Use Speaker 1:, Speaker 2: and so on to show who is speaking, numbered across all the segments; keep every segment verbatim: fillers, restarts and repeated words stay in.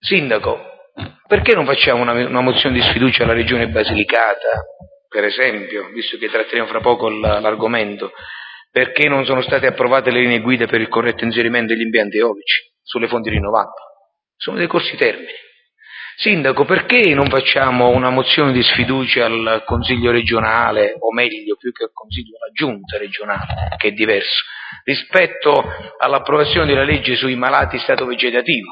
Speaker 1: Sindaco, perché non facciamo una, una mozione di sfiducia alla Regione Basilicata, per esempio, visto che tratteremo fra poco l'argomento, perché non sono state approvate le linee guida per il corretto inserimento degli impianti eolici sulle fonti rinnovabili? Sono dei corsi termini. Sindaco, perché non facciamo una mozione di sfiducia al Consiglio regionale, o meglio, più che al Consiglio, alla Giunta regionale, che è diverso, rispetto all'approvazione della legge sui malati in stato vegetativo?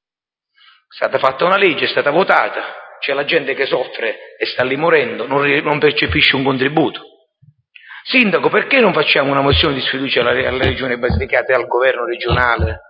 Speaker 1: È stata fatta una legge, è stata votata, c'è la gente che soffre e sta lì morendo, non, non percepisce un contributo. Sindaco, perché non facciamo una mozione di sfiducia alla, alla Regione Basilicata e al governo regionale?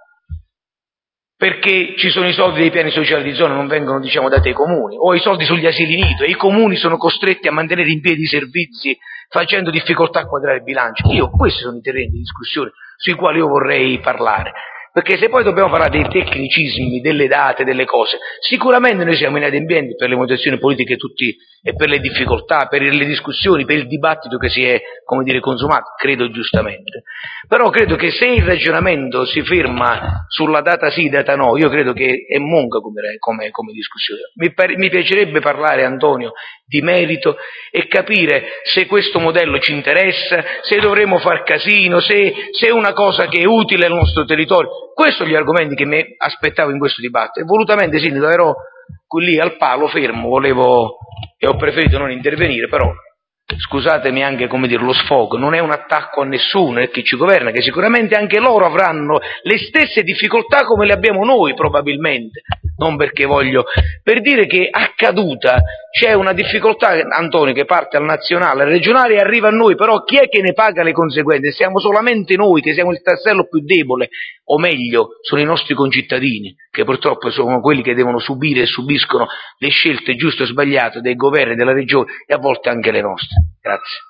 Speaker 1: Perché ci sono i soldi dei piani sociali di zona, non vengono, diciamo, dati ai comuni, o i soldi sugli asili nido, e i comuni sono costretti a mantenere in piedi i servizi facendo difficoltà a quadrare il bilancio. Io, questi sono i terreni di discussione sui quali io vorrei parlare. Perché se poi dobbiamo parlare dei tecnicismi, delle date, delle cose, sicuramente noi siamo inadempienti per le motivazioni politiche tutti, e per le difficoltà, per le discussioni, per il dibattito che si è, come dire, consumato, credo giustamente. Però credo che se il ragionamento si ferma sulla data sì, data no, io credo che è monca come, come, come discussione. Mi, mi piacerebbe parlare, Antonio, di merito e capire se questo modello ci interessa, se dovremo far casino, se, se è una cosa che è utile al nostro territorio. Questi sono gli argomenti che mi aspettavo in questo dibattito, e volutamente, Sindaco, ero qui lì al palo, fermo, volevo e ho preferito non intervenire, però scusatemi anche, come dire, lo sfogo, non è un attacco a nessuno, è chi ci governa, che sicuramente anche loro avranno le stesse difficoltà come le abbiamo noi probabilmente, non perché voglio, per dire che a caduta c'è una difficoltà, Antonio, che parte al nazionale, al regionale e arriva a noi, però chi è che ne paga le conseguenze? Siamo solamente noi, che siamo il tassello più debole, o meglio, sono i nostri concittadini, che purtroppo sono quelli che devono subire e subiscono le scelte giuste o sbagliate dei governi, della regione e a volte anche le nostre. Grazie.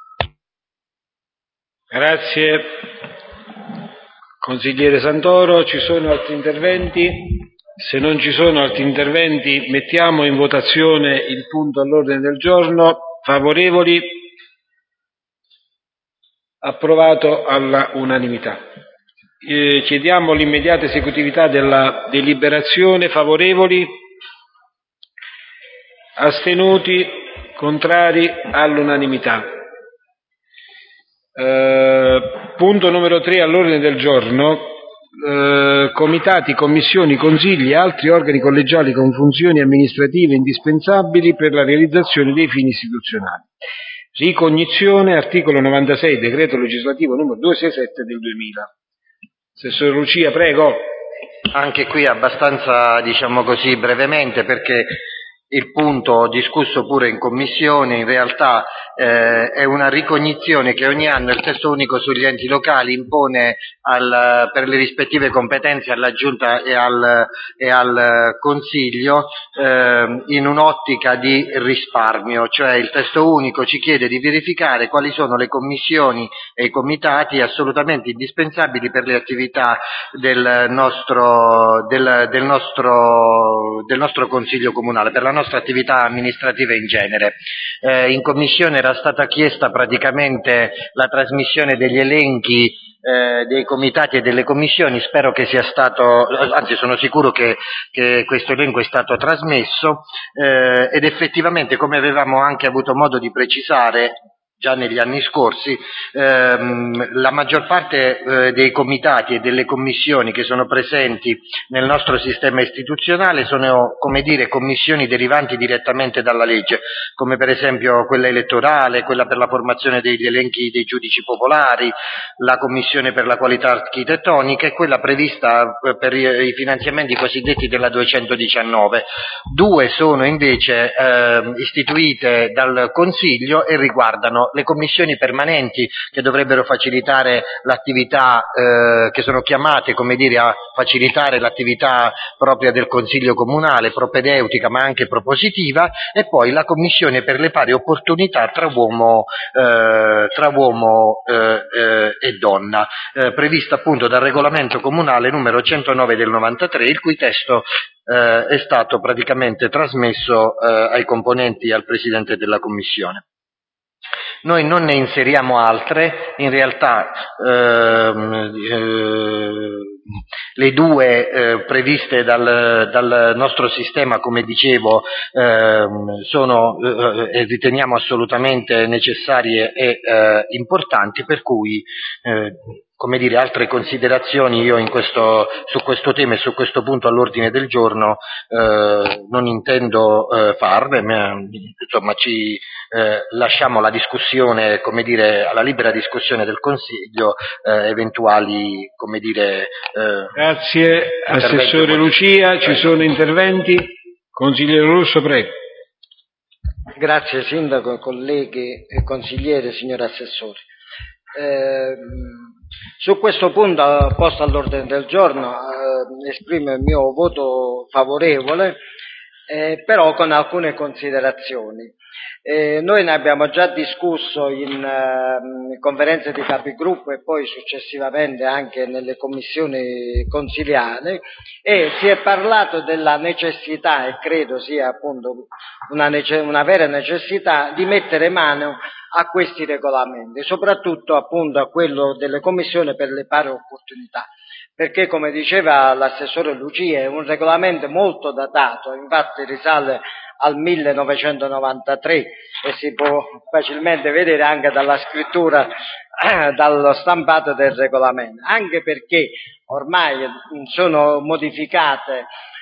Speaker 2: Grazie. Consigliere Santoro, ci sono altri interventi? Se non ci sono altri interventi, mettiamo in votazione il punto all'ordine del giorno. Favorevoli? Approvato alla unanimità. Eh, chiediamo l'immediata esecutività della deliberazione. Favorevoli? Astenuti? Contrari? All'unanimità. Eh, punto numero tre all'ordine del giorno. Eh, comitati, commissioni, consigli e altri organi collegiali con funzioni amministrative indispensabili per la realizzazione dei fini istituzionali. Ricognizione, articolo novantasei, decreto legislativo numero duecentosessantasette del duemila. Assessore Lucia, prego.
Speaker 3: Anche qui abbastanza, diciamo così, brevemente, perché il punto discusso pure in commissione in realtà eh, è una ricognizione che ogni anno il testo unico sugli enti locali impone al, per le rispettive competenze alla Giunta e al, e al Consiglio eh, in un'ottica di risparmio, cioè il testo unico ci chiede di verificare quali sono le commissioni e i comitati assolutamente indispensabili per le attività del nostro, del, del nostro, del nostro Consiglio comunale, per la nostra attività amministrativa in genere. Eh, in commissione era stata chiesta praticamente la trasmissione degli elenchi eh, dei comitati e delle commissioni, spero che sia stato, anzi sono sicuro che, che questo elenco è stato trasmesso eh, ed effettivamente, come avevamo anche avuto modo di precisare già negli anni scorsi, ehm, la maggior parte eh, dei comitati e delle commissioni che sono presenti nel nostro sistema istituzionale sono, come dire, commissioni derivanti direttamente dalla legge, come per esempio quella elettorale, quella per la formazione degli elenchi dei giudici popolari, la commissione per la qualità architettonica e quella prevista per i finanziamenti cosiddetti della duecentodiciannove. Due sono invece eh, istituite dal Consiglio e riguardano le commissioni permanenti che dovrebbero facilitare l'attività, eh, che sono chiamate, come dire, a facilitare l'attività propria del Consiglio comunale, propedeutica ma anche propositiva, e poi la commissione per le pari opportunità tra uomo, eh, tra uomo eh, eh, e donna, eh, prevista appunto dal regolamento comunale numero centonove del novantatré, il cui testo eh, è stato praticamente trasmesso eh, ai componenti e al Presidente della Commissione. Noi non ne inseriamo altre, in realtà ehm, eh, le due eh, previste dal, dal nostro sistema, come dicevo, eh, sono, eh, riteniamo assolutamente necessarie e eh, importanti, per cui eh, come dire, altre considerazioni io in questo, su questo tema e su questo punto all'ordine del giorno eh, non intendo eh, farle, ma, insomma ci eh, lasciamo la discussione, come dire, alla libera discussione del Consiglio, eh, eventuali, come dire. Eh,
Speaker 2: Grazie, Assessore Lucia, ci sono interventi? Consigliere Russo, prego.
Speaker 4: Grazie Sindaco, colleghi e consiglieri, signor Assessore. Eh, su questo punto posto all'ordine del giorno eh, esprimo il mio voto favorevole, eh, però con alcune considerazioni. Eh, noi ne abbiamo già discusso in eh, conferenze di capigruppo e poi successivamente anche nelle commissioni consiliari, e si è parlato della necessità, e credo sia appunto una, nece- una vera necessità, di mettere mano a questi regolamenti, soprattutto appunto a quello delle commissioni per le pari opportunità, perché come diceva l'assessore Lucia è un regolamento molto datato, infatti risale al millenovecentonovantatré e si può facilmente vedere anche dalla scrittura, eh, dallo stampato del regolamento, anche perché ormai sono modificate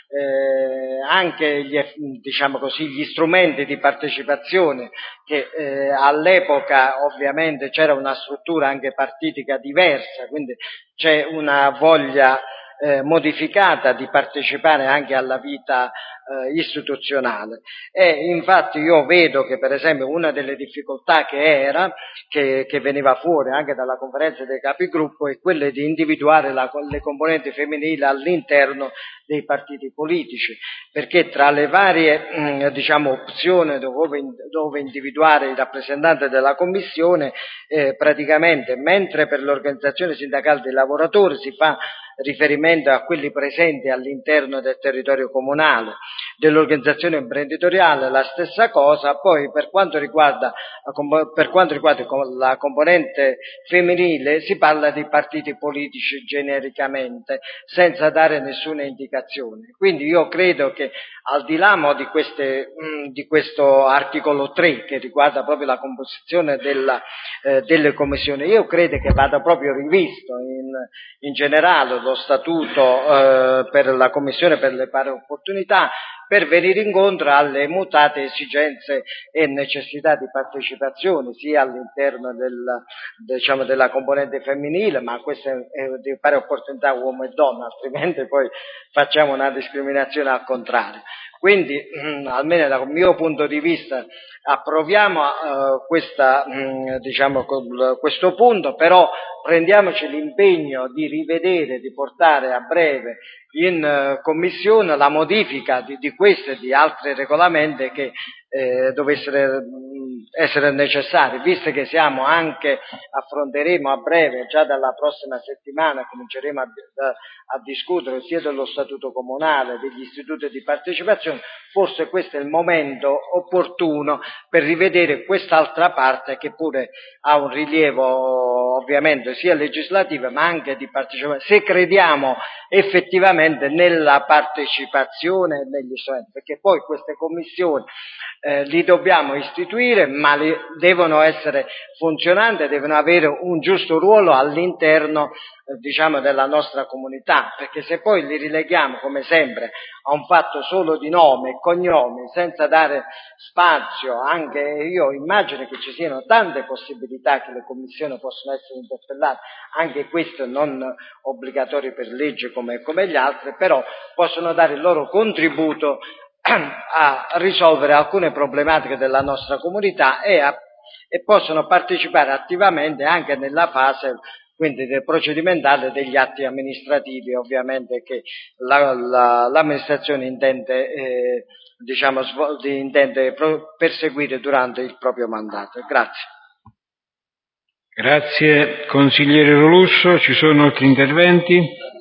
Speaker 4: Eh, anche gli, diciamo così, gli strumenti di partecipazione, che eh, all'epoca ovviamente c'era una struttura anche partitica diversa, quindi c'è una voglia eh, modificata di partecipare anche alla vita eh, istituzionale. E infatti io vedo che per esempio una delle difficoltà che era, che, che veniva fuori anche dalla conferenza dei capigruppo, è quella di individuare la, le componenti femminili all'interno dei partiti politici, perché tra le varie mh, diciamo opzioni dove, dove individuare il rappresentante della commissione, eh, praticamente mentre per l'organizzazione sindacale dei lavoratori si fa riferimento a quelli presenti all'interno del territorio comunale, dell'organizzazione imprenditoriale la stessa cosa, poi per quanto riguarda, per quanto riguarda la componente femminile si parla di partiti politici genericamente, senza dare nessuna indicazione. Quindi io credo che al di là di, queste, di questo articolo tre che riguarda proprio la composizione della, eh, delle commissioni, io credo che vada proprio rivisto in, in generale lo statuto eh, per la Commissione per le pari opportunità, per venire incontro alle mutate esigenze e necessità di partecipazione sia all'interno del, diciamo, della componente femminile, ma questa è di pari opportunità uomo e donna, altrimenti poi facciamo una discriminazione al contrario. Quindi, mh, almeno dal mio punto di vista, approviamo uh, questa, mh, diciamo, questo punto, però prendiamoci l'impegno di rivedere, di portare a breve in uh, commissione la modifica di, di questo e di altri regolamenti che eh, dovessero essere necessari, visto che siamo anche, affronteremo a breve, già dalla prossima settimana cominceremo a, a, a discutere sia dello statuto comunale, degli istituti di partecipazione, forse questo è il momento opportuno per rivedere quest'altra parte che pure ha un rilievo ovviamente sia legislativo ma anche di partecipazione, se crediamo effettivamente nella partecipazione negli strumenti, perché poi queste commissioni eh, li dobbiamo istituire, ma li, devono essere funzionanti, devono avere un giusto ruolo all'interno eh, diciamo della nostra comunità, perché se poi li rileghiamo come sempre a un fatto solo di nome e cognomi senza dare spazio, anche io immagino che ci siano tante possibilità che le commissioni possono essere interpellate, anche questo non obbligatorio per legge come, come gli altri, però possono dare il loro contributo a risolvere alcune problematiche della nostra comunità e, a, e possono partecipare attivamente anche nella fase quindi del procedimentale degli atti amministrativi, ovviamente, che la, la, l'amministrazione intende, eh, diciamo, svol- intende pro- perseguire durante il proprio mandato. Grazie.
Speaker 2: Grazie consigliere Rolusso, ci sono altri interventi?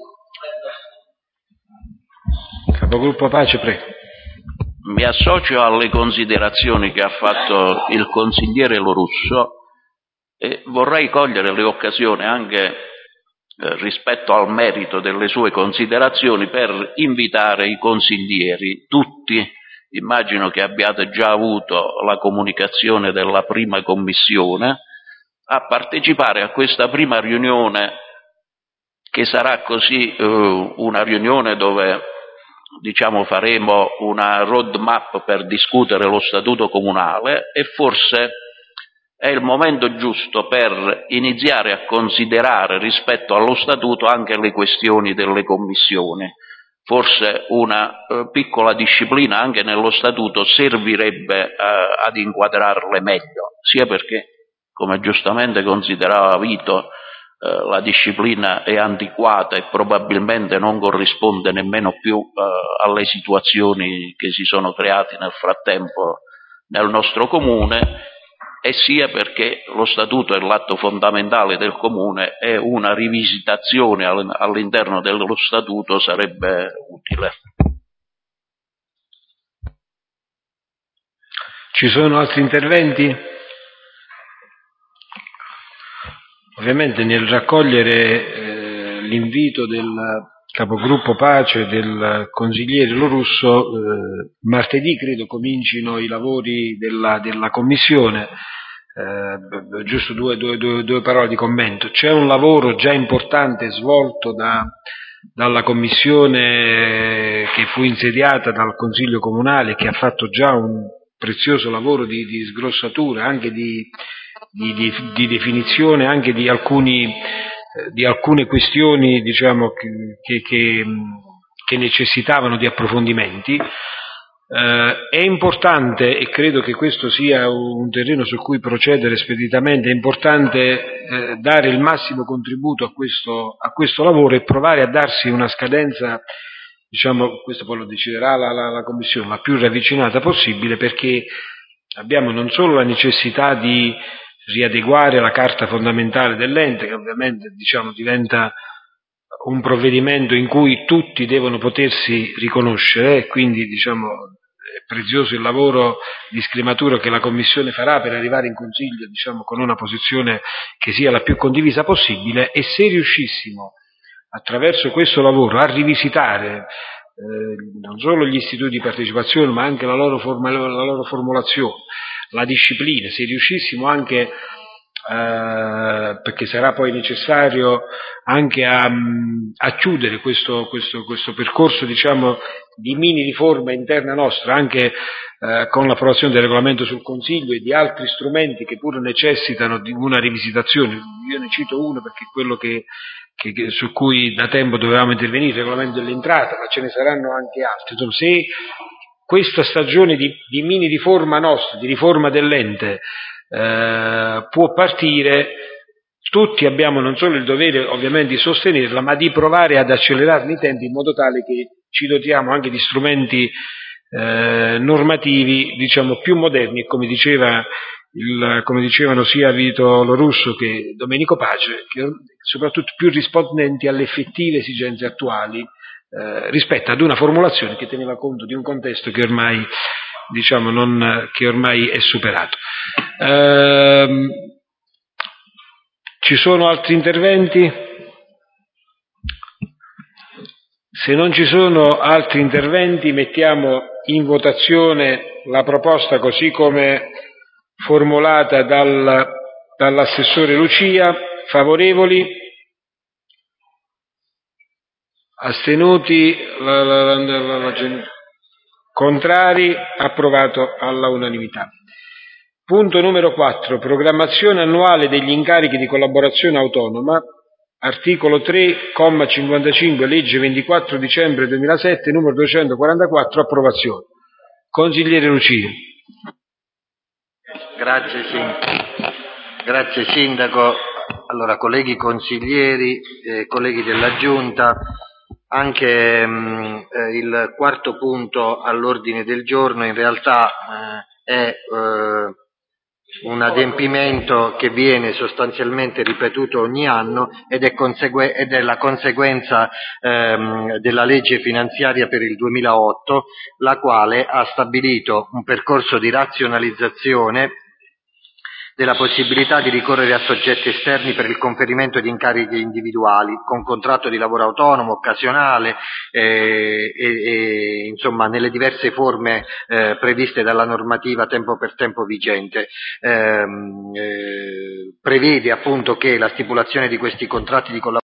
Speaker 2: Capogruppo Pace, prego.
Speaker 5: Mi associo alle considerazioni che ha fatto il consigliere Lorusso e vorrei cogliere le occasioni anche eh, rispetto al merito delle sue considerazioni per invitare i consiglieri tutti. Immagino che abbiate già avuto la comunicazione della prima commissione, a partecipare a questa prima riunione, che sarà così eh, una riunione dove, diciamo, faremo una road map per discutere lo statuto comunale, e forse è il momento giusto per iniziare a considerare rispetto allo statuto anche le questioni delle commissioni. Forse una eh, piccola disciplina anche nello statuto servirebbe eh, ad inquadrarle meglio, sia perché, come giustamente considerava Vito, eh, la disciplina è antiquata e probabilmente non corrisponde nemmeno più eh, alle situazioni che si sono create nel frattempo nel nostro comune, e sia perché lo statuto è l'atto fondamentale del comune e una rivisitazione all'interno dello statuto sarebbe utile.
Speaker 2: Ci sono altri interventi? Ovviamente nel raccogliere eh, l'invito del capogruppo Pace, del consigliere Lorusso, eh, martedì credo comincino i lavori della, della commissione. Eh, giusto due, due, due, due parole di commento. C'è un lavoro già importante svolto da, dalla commissione che fu insediata dal Consiglio Comunale, che ha fatto già un prezioso lavoro di, di sgrossatura, anche di, di, di, di definizione anche di alcuni eh, di alcune questioni, diciamo, che, che, che necessitavano di approfondimenti. Uh, è importante, e credo che questo sia un terreno su cui procedere speditamente, è importante eh, dare il massimo contributo a questo, a questo lavoro e provare a darsi una scadenza, diciamo, questo poi lo deciderà la, la, la Commissione, la più ravvicinata possibile, perché abbiamo non solo la necessità di riadeguare la carta fondamentale dell'ente, che ovviamente, diciamo, diventa un provvedimento in cui tutti devono potersi riconoscere, e quindi, diciamo, è prezioso il lavoro di scrematura che la Commissione farà per arrivare in Consiglio, diciamo, con una posizione che sia la più condivisa possibile. E se riuscissimo attraverso questo lavoro a rivisitare eh, non solo gli istituti di partecipazione, ma anche la loro, forma, la loro formulazione, la disciplina, se riuscissimo anche Uh, perché sarà poi necessario anche a, a chiudere questo, questo, questo percorso, diciamo, di mini riforma interna nostra, anche uh, con l'approvazione del regolamento sul Consiglio e di altri strumenti che pure necessitano di una rivisitazione. Io ne cito uno perché è quello che, che, che, su cui da tempo dovevamo intervenire, il regolamento dell'entrata, ma ce ne saranno anche altri. Insomma, se questa stagione di, di mini riforma nostra, di riforma dell'ente, Eh, può partire, tutti abbiamo non solo il dovere ovviamente di sostenerla, ma di provare ad accelerarne i tempi in modo tale che ci dotiamo anche di strumenti eh, normativi, diciamo, più moderni, e come diceva il, come dicevano sia Vito Lorusso che Domenico Pace, che soprattutto più rispondenti alle effettive esigenze attuali eh, rispetto ad una formulazione che teneva conto di un contesto che ormai, diciamo, non, che ormai è superato. Ehm, ci sono altri interventi? Se non ci sono altri interventi, mettiamo in votazione la proposta così come formulata dal, dall'assessore Lucia. Favorevoli? Astenuti? La, la, la, la, la, contrari? Approvato alla unanimità. Punto numero quattro. Programmazione annuale degli incarichi di collaborazione autonoma. Articolo tre, comma cinquantacinque, legge ventiquattro dicembre duemilasette, numero duecentoquarantaquattro, approvazione. Consigliere Lucia.
Speaker 3: Grazie, Grazie Sindaco. Allora, colleghi consiglieri, eh, colleghi della Giunta, anche mh, eh, il quarto punto all'ordine del giorno in realtà eh, è eh, un adempimento che viene sostanzialmente ripetuto ogni anno ed è, consegue- ed è la conseguenza ehm, della legge finanziaria per il duemilaotto, la quale ha stabilito un percorso di razionalizzazione della possibilità di ricorrere a soggetti esterni per il conferimento di incarichi individuali con contratto di lavoro autonomo, occasionale eh, e, e insomma nelle diverse forme eh, previste dalla normativa tempo per tempo vigente. Eh, eh, prevede appunto che la stipulazione di questi contratti di collaborazione